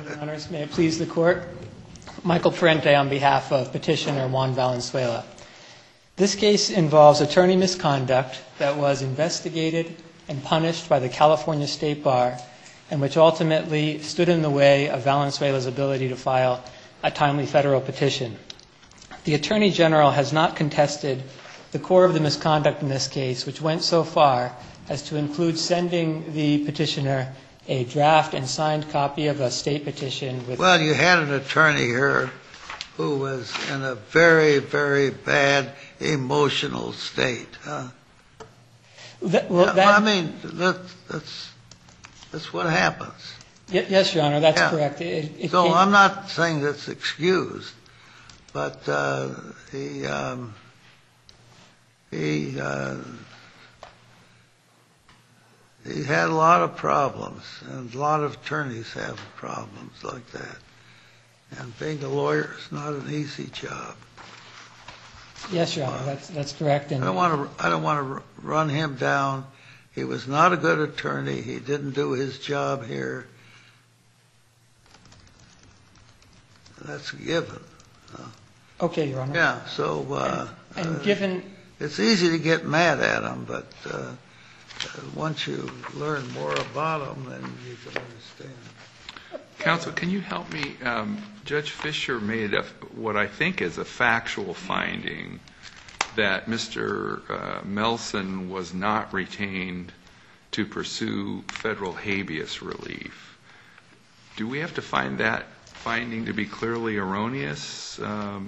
Your Honors, may it please the Court. Michael Parente on behalf of Petitioner Juan Valenzuela. This case involves attorney misconduct that was investigated and punished by the California State Bar and which ultimately stood in the way of Valenzuela's ability to file a timely federal petition. The Attorney General has not contested the core of the misconduct in this case, which went so far as to include sending the petitioner a draft and signed copy of a state petition. Well, you had an attorney here who was in a very, very bad emotional state. I mean, that's what happens. Yes, Your Honor, that's correct. So I'm not saying that's excused, but he had a lot of problems, and a lot of attorneys have problems like that. And being a lawyer is not an easy job. Yes, Your Honor, that's correct. And I don't want to run him down. He was not a good attorney. He didn't do his job here. That's a given. Okay, Your Honor. Yeah, so and given it's easy to get mad at him, but once you learn more about him, then you can understand. Counsel, can you help me? Judge Fisher made what I think is a factual finding that Mr. Melson was not retained to pursue federal habeas relief. Do we have to find that finding to be clearly erroneous?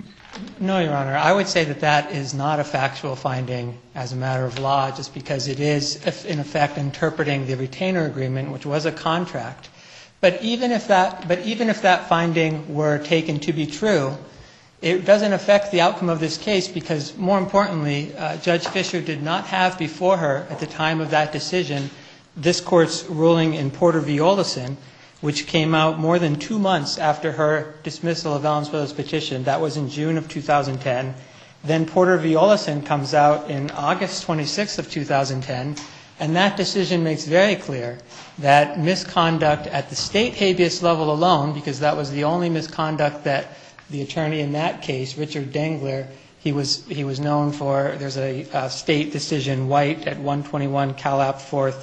No, Your Honor. I would say that that is not a factual finding as a matter of law, just because it is, in effect, interpreting the retainer agreement, which was a contract. But even if that finding were taken to be true, it doesn't affect the outcome of this case because, more importantly, Judge Fisher did not have before her at the time of that decision this Court's ruling in Porter v. Olesen, which came out more than 2 months after her dismissal of Valenzuela's petition. That was in June of 2010. Then Porter v. Olesen comes out in August 26th of 2010, and that decision makes very clear that misconduct at the state habeas level alone, because that was the only misconduct that the attorney in that case, Richard Dengler, he was known for. There's a state decision, White, at 121 Calap 4th,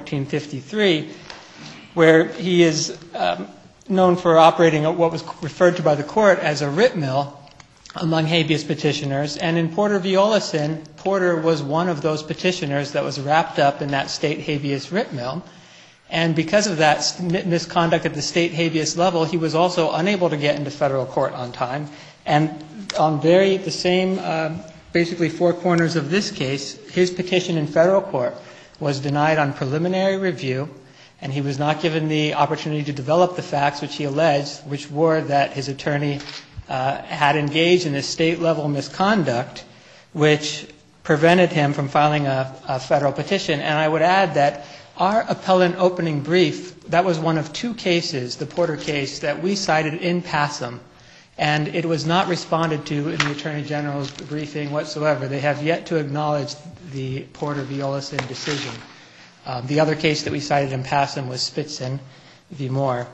1453, where he is known for operating at what was referred to by the Court as a writ mill among habeas petitioners. And in Porter v. Olesen, Porter was one of those petitioners that was wrapped up in that state habeas writ mill. And because of that misconduct at the state habeas level, he was also unable to get into federal court on time. And on the same, basically 4 corners of this case, his petition in federal court was denied on preliminary review, and he was not given the opportunity to develop the facts which he alleged, which were that his attorney had engaged in this state-level misconduct, which prevented him from filing a federal petition. And I would add that our appellant opening brief, that was one of 2 cases, the Porter case, that we cited in passum, and it was not responded to in the Attorney General's briefing whatsoever. They have yet to acknowledge the Porter v. Olesen decision. The other case that we cited in passum was Spitzen v. Moore.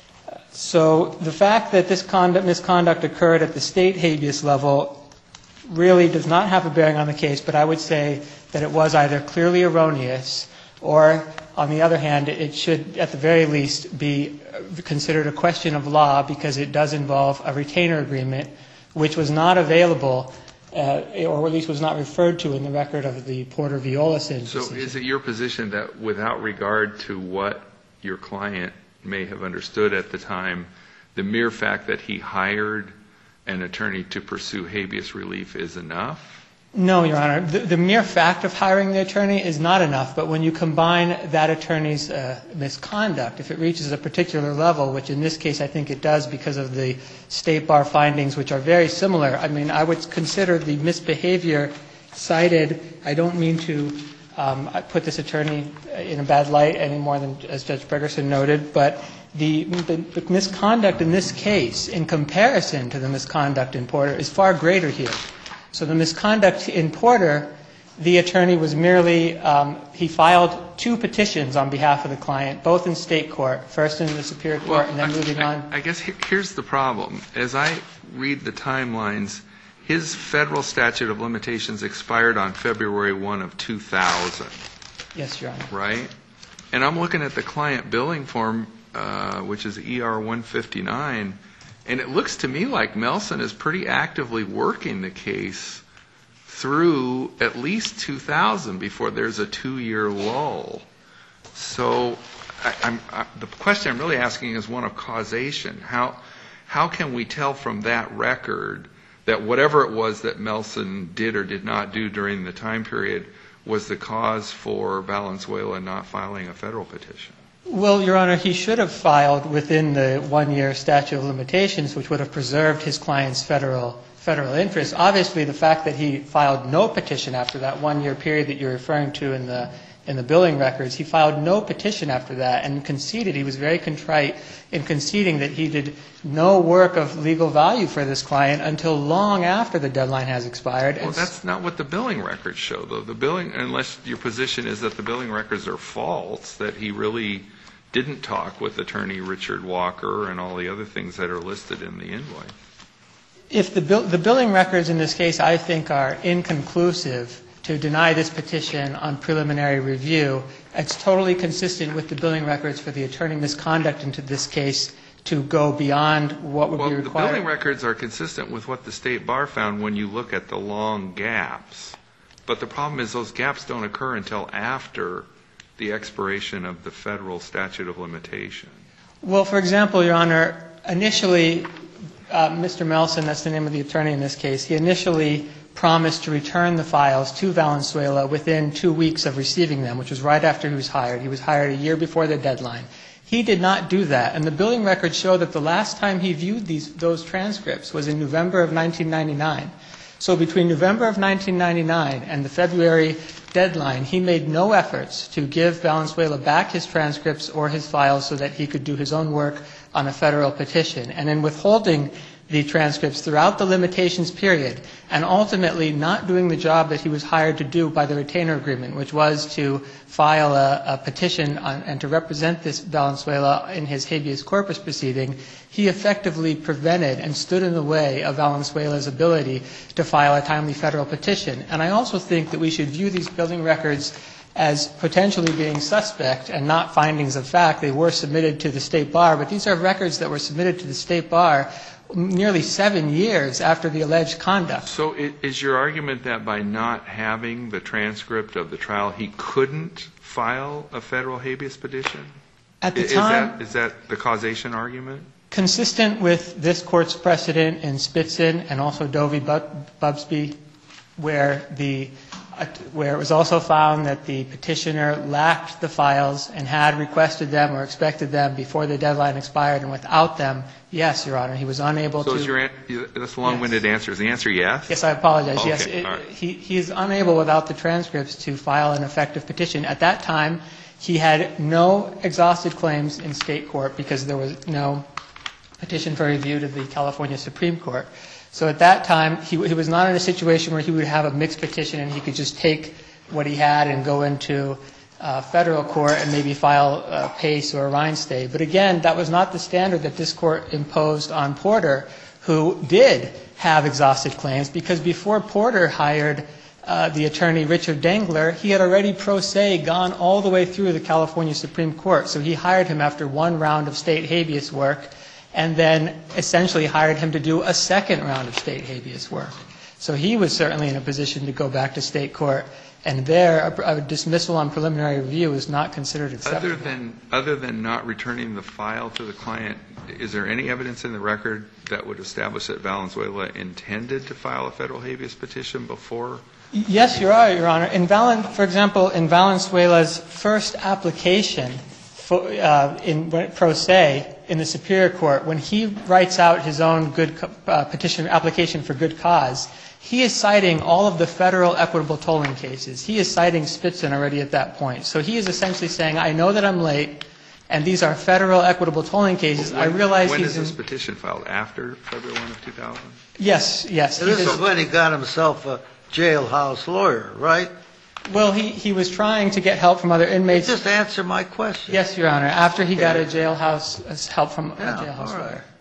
So the fact that this misconduct occurred at the state habeas level really does not have a bearing on the case, but I would say that it was either clearly erroneous or, on the other hand, it should at the very least be considered a question of law because it does involve a retainer agreement which was not available or at least was not referred to in the record of the Porter v. Olesen decision. So is it your position that without regard to what your client may have understood at the time, the mere fact that he hired an attorney to pursue habeas relief is enough? No, Your Honor. The mere fact of hiring the attorney is not enough, but when you combine that attorney's misconduct, if it reaches a particular level, which in this case I think it does because of the State Bar findings, which are very similar, I mean, I would consider the misbehavior cited, I don't mean to put this attorney in a bad light any more than, as Judge Bergerson noted, but the misconduct in this case, in comparison to the misconduct in Porter, is far greater here. So the misconduct in Porter the attorney was merely, he filed 2 petitions on behalf of the client, both in state court, first in the Superior Court and then moving on. I guess here's the problem. As I read the timelines, his federal statute of limitations expired on February 1 of 2000. Yes, Your Honor. Right? And I'm looking at the client billing form, which is ER 159, and it looks to me like Melson is pretty actively working the case through at least 2000 before there's a 2-year lull. So the question I'm really asking is one of causation. How can we tell from that record that whatever it was that Melson did or did not do during the time period was the cause for Valenzuela not filing a federal petition? Well, Your Honor, he should have filed within the 1-year statute of limitations, which would have preserved his client's federal interest. Obviously, the fact that he filed no petition after that 1-year period that you're referring to in the billing records, he filed no petition after that and conceded. He was very contrite in conceding that he did no work of legal value for this client until long after the deadline has expired. Well, that's not what the billing records show, though. The billing, unless your position is that the billing records are false, that he really didn't talk with attorney Richard Walker and all the other things that are listed in the invoice. If the billing records in this case, I think, are inconclusive to deny this petition on preliminary review, it's totally consistent with the billing records for the attorney misconduct into this case to go beyond what would be required. Well, the billing records are consistent with what the State Bar found when you look at the long gaps. But the problem is those gaps don't occur until after the expiration of the federal statute of limitation. Well, for example, Your Honor, initially, Mr. Melson, that's the name of the attorney in this case, he initially promised to return the files to Valenzuela within 2 weeks of receiving them, which was right after he was hired. He was hired a year before the deadline. He did not do that, and the billing records show that the last time he viewed those transcripts was in November of 1999. So between November of 1999 and the February deadline, he made no efforts to give Valenzuela back his transcripts or his files so that he could do his own work on a federal petition. And in withholding the transcripts throughout the limitations period and ultimately not doing the job that he was hired to do by the retainer agreement, which was to file a petition and to represent this Valenzuela in his habeas corpus proceeding, he effectively prevented and stood in the way of Valenzuela's ability to file a timely federal petition. And I also think that we should view these billing records as potentially being suspect and not findings of fact. They were submitted to the State Bar, but these are records that were submitted to the State Bar nearly 7 years after the alleged conduct. So is your argument that by not having the transcript of the trial, he couldn't file a federal habeas petition? At the time, is that the causation argument? Consistent with this Court's precedent in Spitzin and also Dovey-Bubsby, where it was also found that the petitioner lacked the files and had requested them or expected them before the deadline expired, and without them, yes, Your Honor, he was unable to. So that's a long-winded answer. Is the answer yes? Yes, I apologize. Okay, Yes, all right. he is unable without the transcripts to file an effective petition. At that time, he had no exhausted claims in state court because there was no petition for review to the California Supreme Court. So at that time, he was not in a situation where he would have a mixed petition and he could just take what he had and go into federal court and maybe file a Pace or a Rhinestay. But again, that was not the standard that this Court imposed on Porter, who did have exhausted claims, because before Porter hired the attorney Richard Dengler, he had already pro se gone all the way through the California Supreme Court. So he hired him after one round of state habeas work and then essentially hired him to do a second round of state habeas work. So he was certainly in a position to go back to state court, and there a dismissal on preliminary review is not considered acceptable. Other than not returning the file to the client, is there any evidence in the record that would establish that Valenzuela intended to file a federal habeas petition before? Yes, Your Honor. For example, in Valenzuela's first application in pro se in the Superior Court, when he writes out his own petition application for good cause, he is citing all of the federal equitable tolling cases. He is citing Spitzin already at that point. So he is essentially saying, I know that I'm late, and these are federal equitable tolling cases. I realize when he's is this petition filed? After February 1 of 2000? Yes. This is when he got himself a jailhouse lawyer, right? Well, he was trying to get help from other inmates. Just answer my question. Yes, Your Honor, after he got a jailhouse, help from a jailhouse all right. lawyer.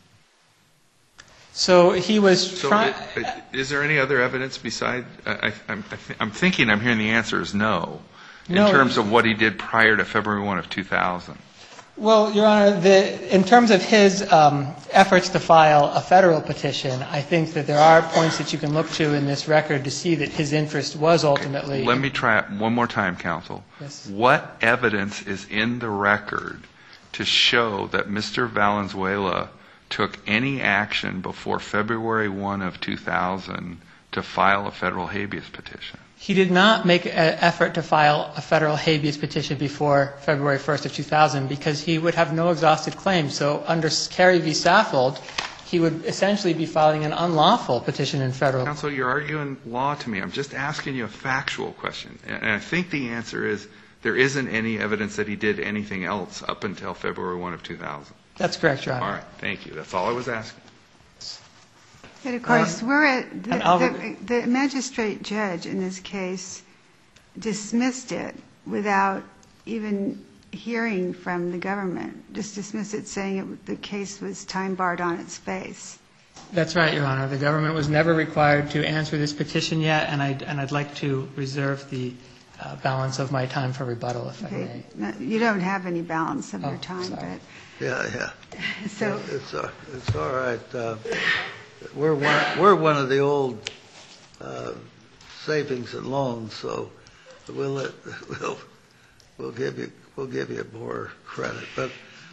So he was So trying... is there any other evidence beside, I'm thinking I'm hearing the answer is no, in No. terms of what he did prior to February 1 of 2000. Well, Your Honor, in terms of his efforts to file a federal petition, I think that there are points that you can look to in this record to see that his interest was ultimately... Let me try it one more time, counsel. Yes. What evidence is in the record to show that Mr. Valenzuela took any action before February 1 of 2000 to file a federal habeas petition? He did not make an effort to file a federal habeas petition before February 1st of 2000 because he would have no exhausted claim. So under Kerry v. Saffold, he would essentially be filing an unlawful petition in federal. Counsel, you're arguing law to me. I'm just asking you a factual question. And I think the answer is there isn't any evidence that he did anything else up until February 1 of 2000. That's correct, Your Honor. All right. Thank you. That's all I was asking. And of course, the magistrate judge in this case dismissed it without even hearing from the government, just dismissed it saying the case was time barred on its face. That's right, Your Honor. The government was never required to answer this petition yet, and I'd like to reserve the balance of my time for rebuttal, if I may. No, you don't have any balance of your time, sorry. Yeah. So It's all right. We're one of the old savings and loans, so we'll give you more credit. But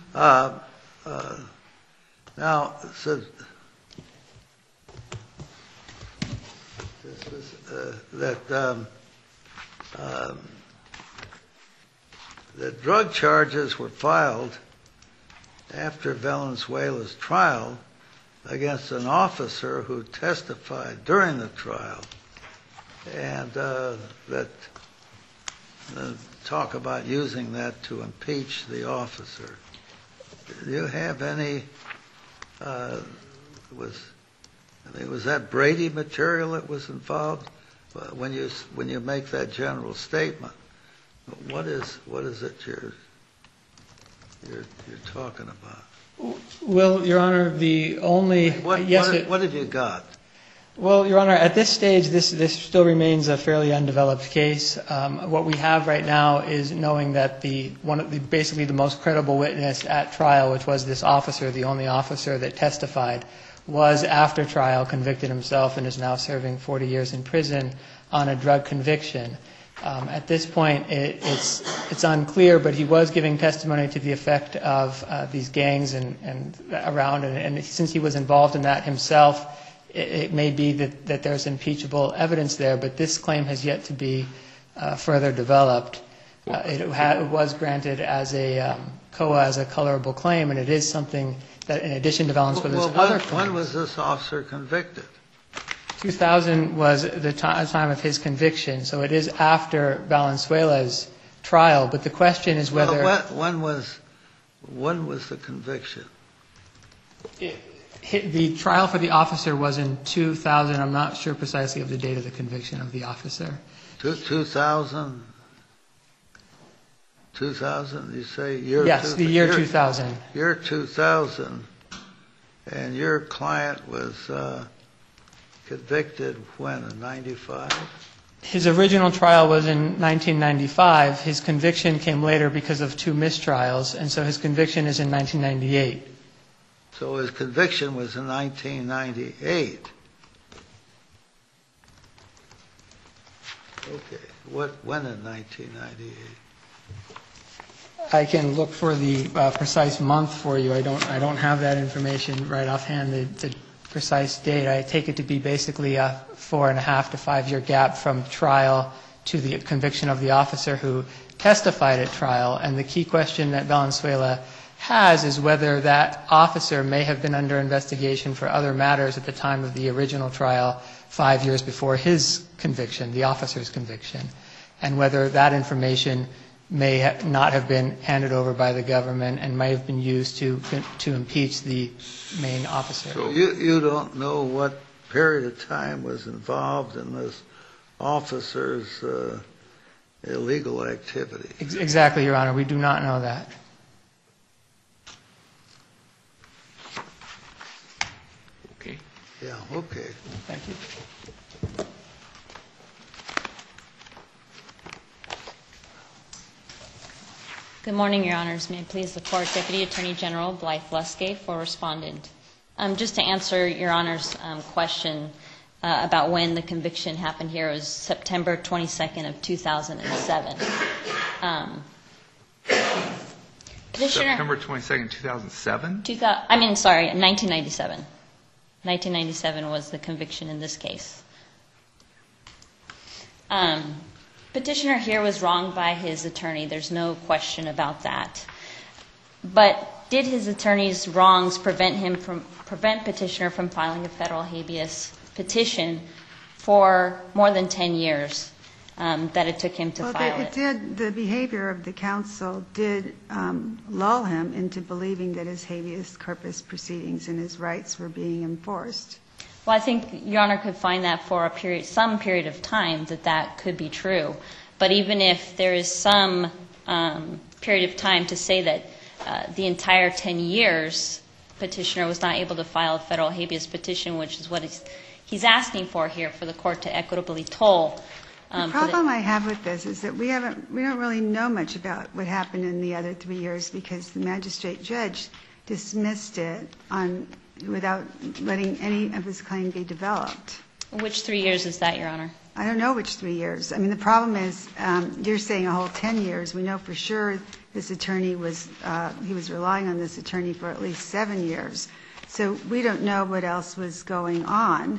now, so that drug charges were filed after Valenzuela's trial against an officer who testified during the trial, and that talk about using that to impeach the officer. Do you have any? Was that Brady material that was involved when you make that general statement? What is it you're talking about? Well, Your Honor, the only... What have you got? Well, Your Honor, at this stage, this still remains a fairly undeveloped case. What we have right now is knowing that basically the most credible witness at trial, which was this officer, the only officer that testified, was after trial convicted himself and is now serving 40 years in prison on a drug conviction. At this point, it's unclear, but he was giving testimony to the effect of these gangs and around, and since he was involved in that himself, it may be that there's impeachable evidence there, but this claim has yet to be further developed. It was granted as a COA, as a colorable claim, and it is something that, in addition to Valenzuela's other claims... When was this officer convicted? 2000 was the time of his conviction, so it is after Valenzuela's trial. But the question is whether... When was the conviction? The trial for the officer was in 2000. I'm not sure precisely of the date of the conviction of the officer. 2000? 2000, you say? Yes, the year 2000. Year 2000, and your client was... convicted when, in 95? His original trial was in 1995. His conviction came later because of 2 mistrials, and so his conviction is in 1998. So his conviction was in 1998. Okay. When in 1998? I can look for the precise month for you. I don't have that information right offhand. The precise date. I take it to be basically a 4.5 to 5 year gap from trial to the conviction of the officer who testified at trial. And the key question that Valenzuela has is whether that officer may have been under investigation for other matters at the time of the original trial 5 years before his conviction, the officer's conviction, and whether that information may not have been handed over by the government and may have been used to impeach the main officer. So you don't know what period of time was involved in this officer's illegal activity. Exactly, Your Honor. We do not know that. Okay. Yeah, okay. Thank you. Good morning, Your Honors. May it please the Court, Deputy Attorney General Blythe Luskay for respondent. Just to answer Your Honor's question about when the conviction happened here, it was September 22nd of 2007. September 22nd, 2007? 1997. 1997 was the conviction in this case. Petitioner here was wronged by his attorney. There's no question about that. But did his attorney's wrongs prevent petitioner from filing a federal habeas petition for more than 10 years that it took him to file it? The behavior of the counsel did lull him into believing that his habeas corpus proceedings and his rights were being enforced. Well, I think Your Honor could find that for some period of time that could be true. But even if there is some period of time to say that the entire 10 years petitioner was not able to file a federal habeas petition, which is what he's asking for here, for the court to equitably toll. The problem I have with this is that we don't really know much about what happened in the other 3 years because the magistrate judge dismissed it without letting any of his claim be developed. Which 3 years is that, Your Honor? I don't know which 3 years. I mean, the problem is you're saying a whole 10 years. We know for sure this attorney was relying on this attorney for at least 7 years. So we don't know what else was going on.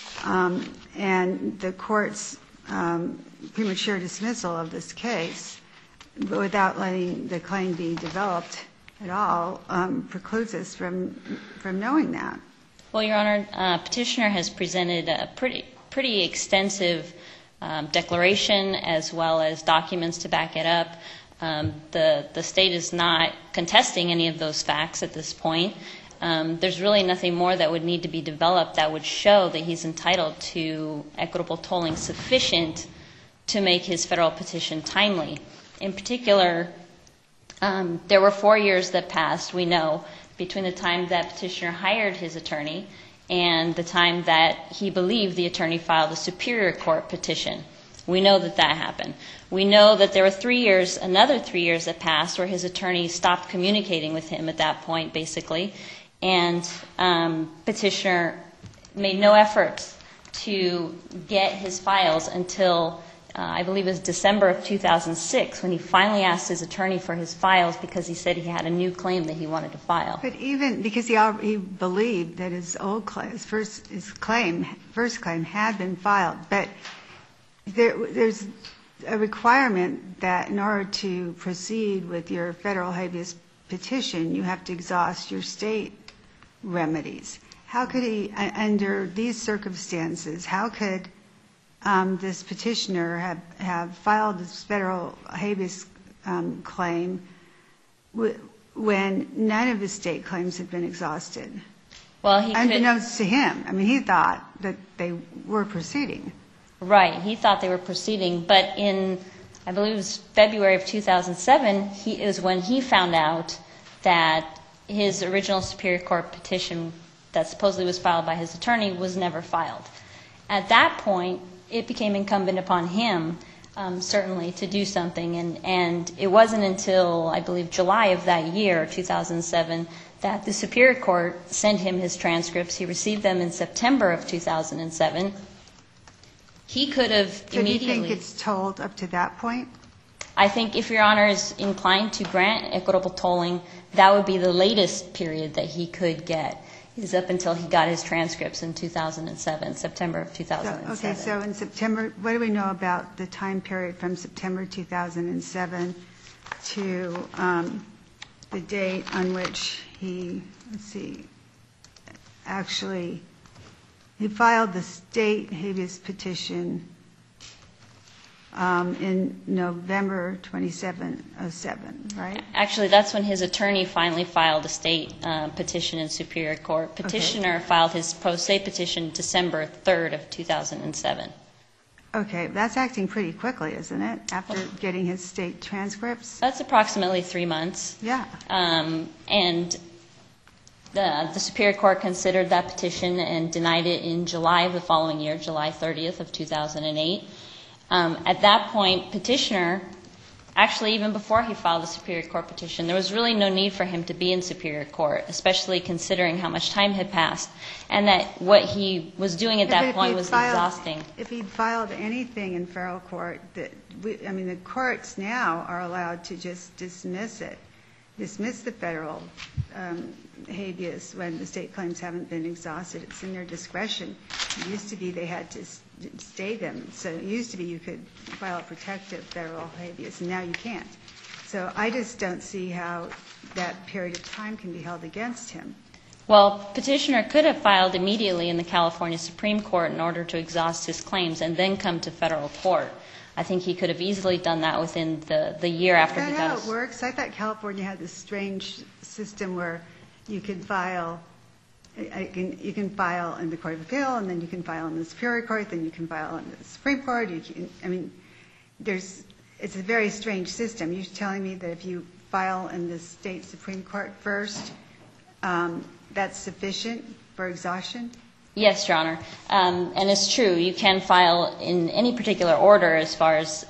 And the court's premature dismissal of this case without letting the claim be developed at all precludes us from knowing that. Well, Your Honor, petitioner has presented a pretty extensive declaration as well as documents to back it up. The state is not contesting any of those facts at this point. There's really nothing more that would need to be developed that would show that he's entitled to equitable tolling sufficient to make his federal petition timely. In particular, there were 4 years that passed, we know, between the time that petitioner hired his attorney and the time that he believed the attorney filed a superior court petition. We know that happened. We know that there were 3 years, another 3 years that passed where his attorney stopped communicating with him at that point, basically, and petitioner made no efforts to get his files until I believe it was December of 2006 when he finally asked his attorney for his files because he said he had a new claim that he wanted to file. But even because he believed that his first claim had been filed, but there's a requirement that in order to proceed with your federal habeas petition, you have to exhaust your state remedies. How could he, under these circumstances, how could this petitioner have filed this federal habeas claim when none of his state claims had been exhausted? Well, he unbeknownst to him. I mean, he thought that they were proceeding. Right. He thought they were proceeding. But in, I believe it was February of 2007, is when he found out that his original superior court petition that supposedly was filed by his attorney was never filed. At that point, it became incumbent upon him, certainly, to do something. And it wasn't until, I believe, July of that year, 2007, that the superior court sent him his transcripts. He received them in September of 2007. He could have immediately... So do you think it's tolled up to that point? I think if Your Honor is inclined to grant equitable tolling, that would be the latest period that he could get. Is up until he got his transcripts in 2007, September of 2007. Okay, so in September, what do we know about the time period from September 2007 to the date on which he, actually, he filed the state habeas petition in November 2707, right? Actually, that's when his attorney finally filed a state petition in superior court. Petitioner filed his pro se petition December 3rd of 2007. Okay, that's acting pretty quickly, isn't it, after getting his state transcripts? That's approximately 3 months. Yeah. And the Superior Court considered that petition and denied it in July of the following year, July 30th of 2008. At that point, petitioner, actually even before he filed the Superior Court petition, there was really no need for him to be in Superior Court, especially considering how much time had passed, and that what he was doing at that point was exhausting. If he'd filed anything in federal court, the courts now are allowed to just dismiss the federal habeas when the state claims haven't been exhausted. It's in their discretion. It used to be they had to stay them. So it used to be you could file a protective federal habeas, and now you can't. So I just don't see how that period of time can be held against him. Well, petitioner could have filed immediately in the California Supreme Court in order to exhaust his claims and then come to federal court. I think he could have easily done that within the year after he got his... Is that how it works? I thought California had this strange system where you can file in the Court of Appeal, and then you can file in the Superior Court, then you can file in the Supreme Court. It's a very strange system. You're telling me that if you file in the state Supreme Court first, that's sufficient for exhaustion? Yes, Your Honor. And it's true. You can file in any particular order as far as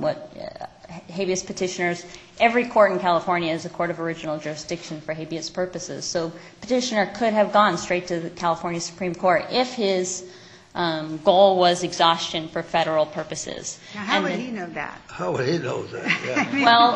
habeas petitioners. Every court in California is a court of original jurisdiction for habeas purposes. So petitioner could have gone straight to the California Supreme Court if his goal was exhaustion for federal purposes. Now, how would he know that? How would he know that? Yeah. Well,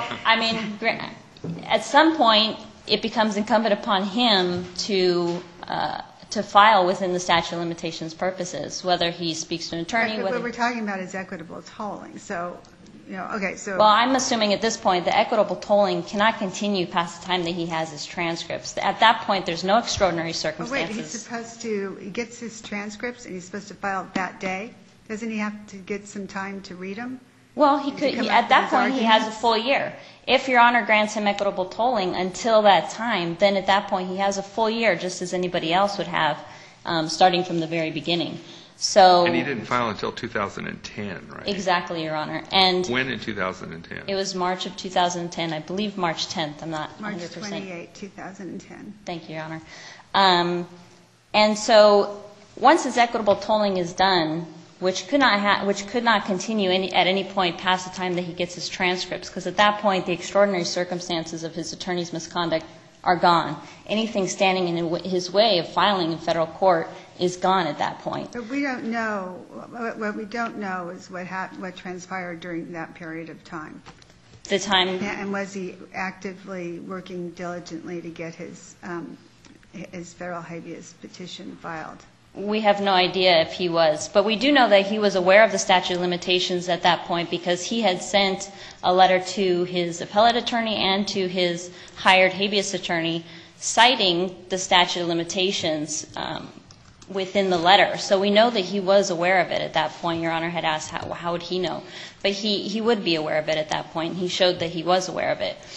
at some point, it becomes incumbent upon him to file within the statute of limitations purposes, whether he speaks to an attorney. But what we're talking about is equitable tolling. So, Well, I'm assuming at this point the equitable tolling cannot continue past the time that he has his transcripts. At that point, there's no extraordinary circumstances. But wait, he gets his transcripts and he's supposed to file that day? Doesn't he have to get some time to read them? Well, at that point, he has a full year. If Your Honor grants him equitable tolling until that time, then at that point he has a full year, just as anybody else would have, starting from the very beginning. And he didn't file until 2010, right? Exactly, Your Honor. And when in 2010? It was March of 2010. I believe March 10th. I'm not 100%. March 28, 2010. Thank you, Your Honor. And so once his equitable tolling is done, which could not continue at any point past the time that he gets his transcripts, because at that point the extraordinary circumstances of his attorney's misconduct are gone. Anything standing in his way of filing in federal court is gone at that point. But we don't know. What we don't know is what transpired during that period of time. And was he actively working diligently to get his federal habeas petition filed? We have no idea if he was. But we do know that he was aware of the statute of limitations at that point because he had sent a letter to his appellate attorney and to his hired habeas attorney citing the statute of limitations within the letter. So we know that he was aware of it at that point. Your Honor had asked how would he know. But he would be aware of it at that point. He showed that he was aware of it.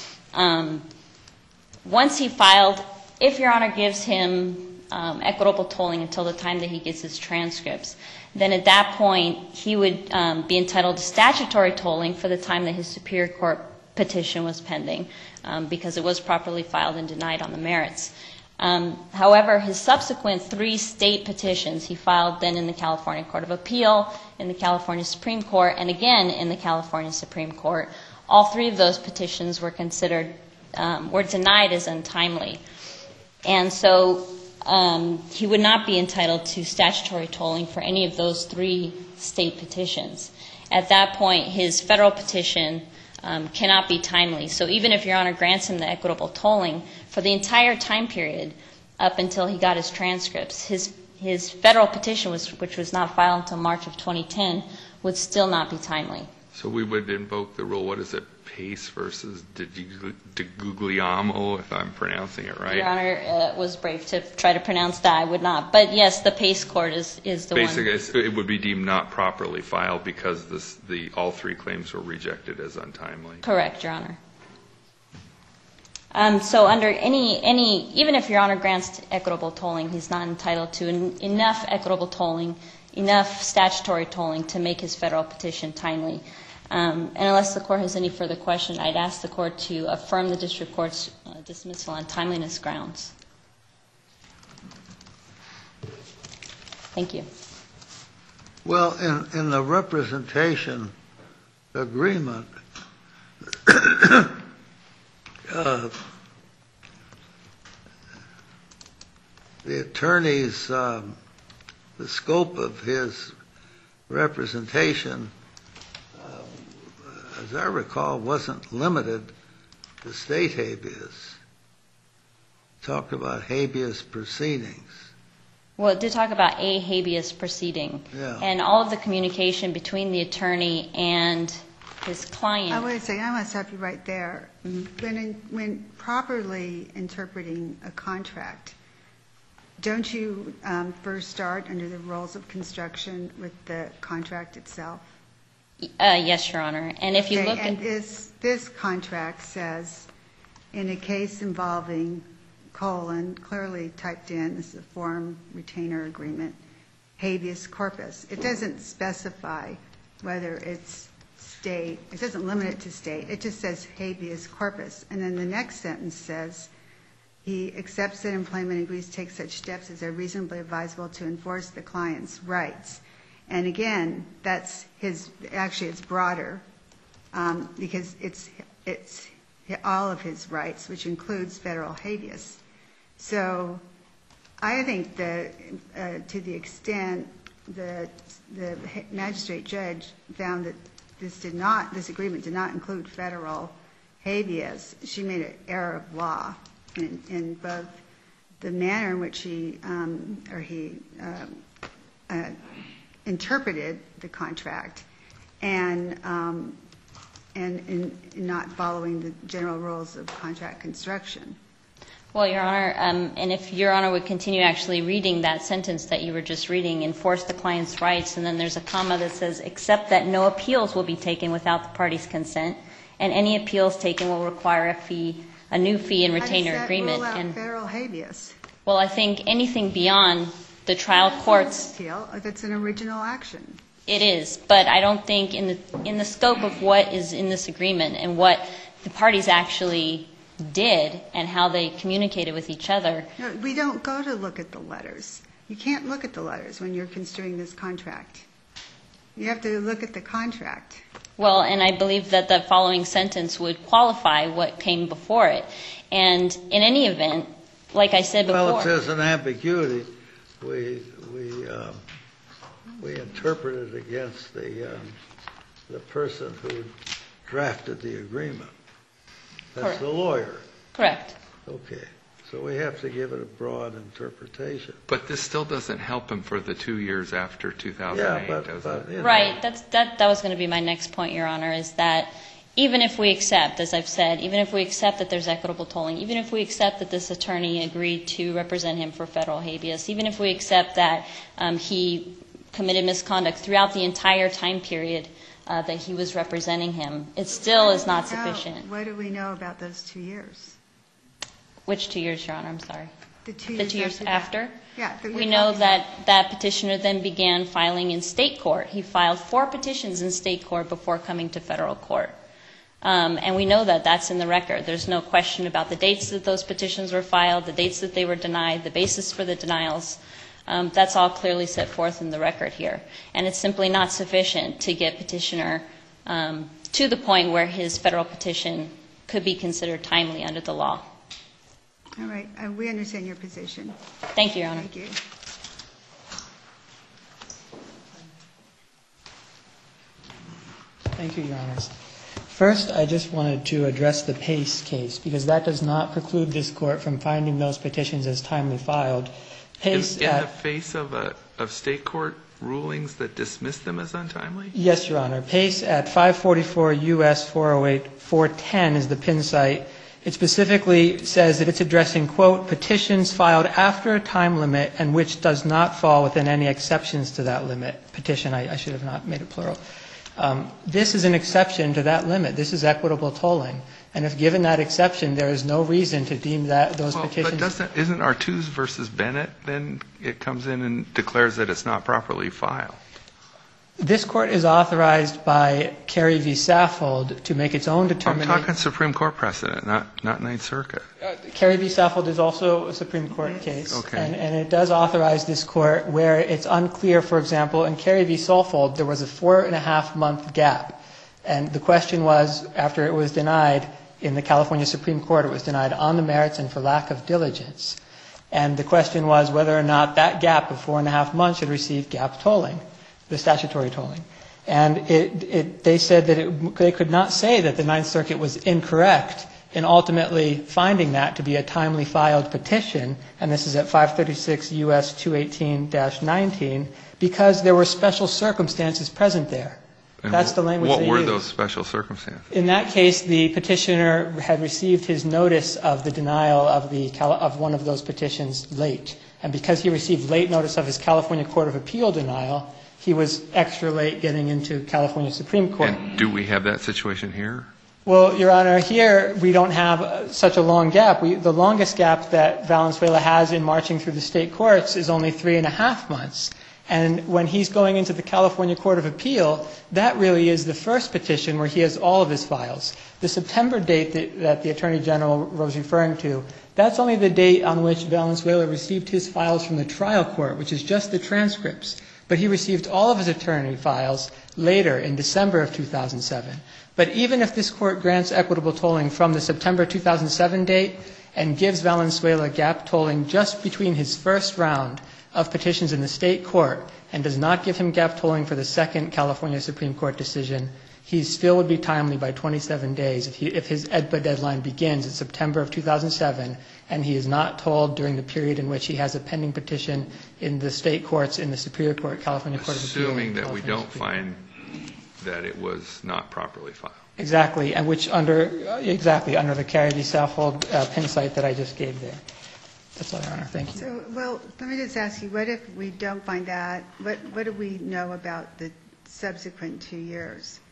Once he filed, if Your Honor gives him equitable tolling until the time that he gets his transcripts, then at that point he would be entitled to statutory tolling for the time that his Superior Court petition was pending because it was properly filed and denied on the merits. However, his subsequent 3 state petitions he filed then in the California Court of Appeal, in the California Supreme Court, and again in the California Supreme Court, all 3 of those petitions were denied as untimely. And so he would not be entitled to statutory tolling for any of those 3 state petitions. At that point, his federal petition cannot be timely. So even if Your Honor grants him the equitable tolling for the entire time period up until he got his transcripts, his federal petition, which was not filed until March of 2010, would still not be timely. So we would invoke the rule, what is it, Pace versus DeGuglielmo, if I'm pronouncing it right? Your Honor was brave to try to pronounce that. I would not. But yes, the Pace Court is the one. Basically, it would be deemed not properly filed because all 3 claims were rejected as untimely. Correct, Your Honor. So under even if Your Honor grants equitable tolling, he's not entitled to enough equitable tolling enough statutory tolling to make his federal petition timely. And unless the court has any further question, I'd ask the court to affirm the district court's dismissal on timeliness grounds. Thank you. Well, in the representation agreement, the attorney's, the scope of his representation, as I recall, wasn't limited to state habeas. Talked about habeas proceedings. Well, it did talk about a habeas proceeding. Yeah. And all of the communication between the attorney and his client. I want to stop you right there. Mm-hmm. When properly interpreting a contract, don't you first start under the rules of construction with the contract itself? Yes, Your Honor. And if you look and at this contract says, in a case involving colon, clearly typed in as a form retainer agreement, habeas corpus. It doesn't specify whether it's state. It doesn't limit it to state. It just says habeas corpus. And then the next sentence says, he accepts that employment and agrees to take such steps as are reasonably advisable to enforce the client's rights. And again, that's actually it's broader because it's all of his rights, which includes federal habeas. So I think that to the extent the magistrate judge found that this agreement did not include federal habeas, she made an error of law in both the manner in which he interpreted the contract and in not following the general rules of contract construction. Well, Your Honor, and if Your Honor would continue actually reading that sentence that you were just reading, enforce the client's rights, and then there's a comma that says, except that no appeals will be taken without the party's consent, and any appeals taken will require a new fee and retainer agreement. How does that rule out federal habeas? Well, I think anything beyond the trial court's appeal, that's an original action. It is, but I don't think in the scope of what is in this agreement and what the parties actually did and how they communicated with each other. No, we don't go to look at the letters. You can't look at the letters when you're construing this contract. You have to look at the contract. Well, and I believe that the following sentence would qualify what came before it. And in any event, like I said before. Well, if there's an ambiguity, we interpret it against the person who drafted the agreement. That's Correct. the lawyer. Correct. Okay. So we have to give it a broad interpretation. But this still doesn't help him for the 2 years after 2008, does it? You know. Right. That was going to be my next point, Your Honor, is that even if we accept, as I've said, even if we accept that there's equitable tolling, even if we accept that this attorney agreed to represent him for federal habeas, even if we accept that he committed misconduct throughout the entire time period that he was representing him, it still is not sufficient. What do we know about those 2 years? Which 2 years, Your Honor? I'm sorry. The 2 years after? Yeah. We know that petitioner then began filing in state court. He filed 4 petitions in state court before coming to federal court. And we know that that's in the record. There's no question about the dates that those petitions were filed, the dates that they were denied, the basis for the denials. That's all clearly set forth in the record here. And it's simply not sufficient to get petitioner to the point where his federal petition could be considered timely under the law. All right. We understand your position. Thank you, Your Honor. Thank you. Thank you, Your Honors. First, I just wanted to address the Pace case, because that does not preclude this Court from finding those petitions as timely filed. Pace in the face of state court rulings that dismiss them as untimely? Yes, Your Honor. Pace at 544 U.S. 408 410 is the pin site. It specifically says that it's addressing, quote, petitions filed after a time limit and which does not fall within any exceptions to that limit. Petition, I should have not made it plural. This is an exception to that limit. This is equitable tolling. And if given that exception, there is no reason to deem those petitions. But isn't Artuz versus Bennett, then it comes in and declares that it's not properly filed? This court is authorized by Kerry v. Saffold to make its own determination. I'm talking Supreme Court precedent, not Ninth Circuit. Kerry v. Saffold is also a Supreme Court case. Okay. And it does authorize this court where it's unclear, for example, in Kerry v. Saffold, there was a 4.5-month gap. And the question was, after it was denied in the California Supreme Court, it was denied on the merits and for lack of diligence. And the question was whether or not that gap of 4.5 months should receive gap tolling, the statutory tolling. And they said that they could not say that the Ninth Circuit was incorrect in ultimately finding that to be a timely filed petition, and this is at 536 U.S. 218-19, because there were special circumstances present there. And that's the language they used. What were those special circumstances? In that case, the petitioner had received his notice of the denial of one of those petitions late. And because he received late notice of his California Court of Appeal denial, he was extra late getting into California Supreme Court. And do we have that situation here? Well, Your Honor, here we don't have such a long gap. The longest gap that Valenzuela has in marching through the state courts is only 3.5 months. And when he's going into the California Court of Appeal, that really is the first petition where he has all of his files. The September date that the Attorney General was referring to, that's only the date on which Valenzuela received his files from the trial court, which is just the transcripts. But he received all of his attorney files later in December of 2007. But even if this court grants equitable tolling from the September 2007 date and gives Valenzuela gap tolling just between his first round of petitions in the state court and does not give him gap tolling for the second California Supreme Court decision, he still would be timely by 27 days if his EDPA deadline begins in September of 2007 and he is not told during the period in which he has a pending petition in the state courts, in the Superior Court, California Court of Appeal. Assuming that we don't find that it was not properly filed. Exactly, and which under the Kerry v. Saffold pin site that I just gave there. That's all, Your Honor. Thank you. So, well, let me just ask you, what if we don't find that? What do we know about the subsequent 2 years?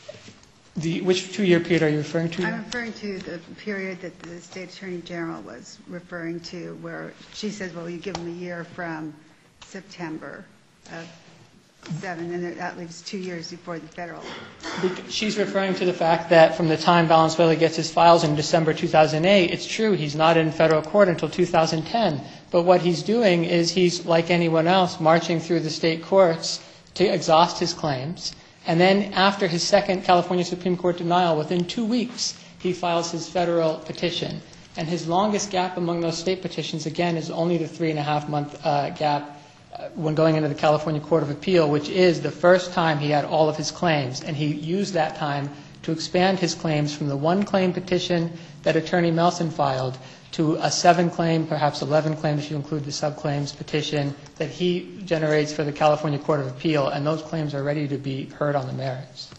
Which 2-year period are you referring to? I'm referring to the period that the State Attorney General was referring to where she says, well, you give them a year from September of 7, and that leaves 2 years before the federal. She's referring to the fact that from the time Valenzuela gets his files in December 2008, it's true he's not in federal court until 2010. But what he's doing is he's, like anyone else, marching through the state courts to exhaust his claims. And then after his second California Supreme Court denial, within 2 weeks, he files his federal petition. And his longest gap among those state petitions, again, is only the 3.5-month gap when going into the California Court of Appeal, which is the first time he had all of his claims. And he used that time to expand his claims from the 1-claim petition that Attorney Melson filed to a 7-claim, perhaps 11 claims if you include the subclaims petition that he generates for the California Court of Appeal. And those claims are ready to be heard on the merits.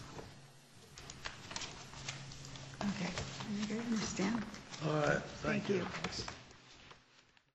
Okay. I understand. All right. Thank you.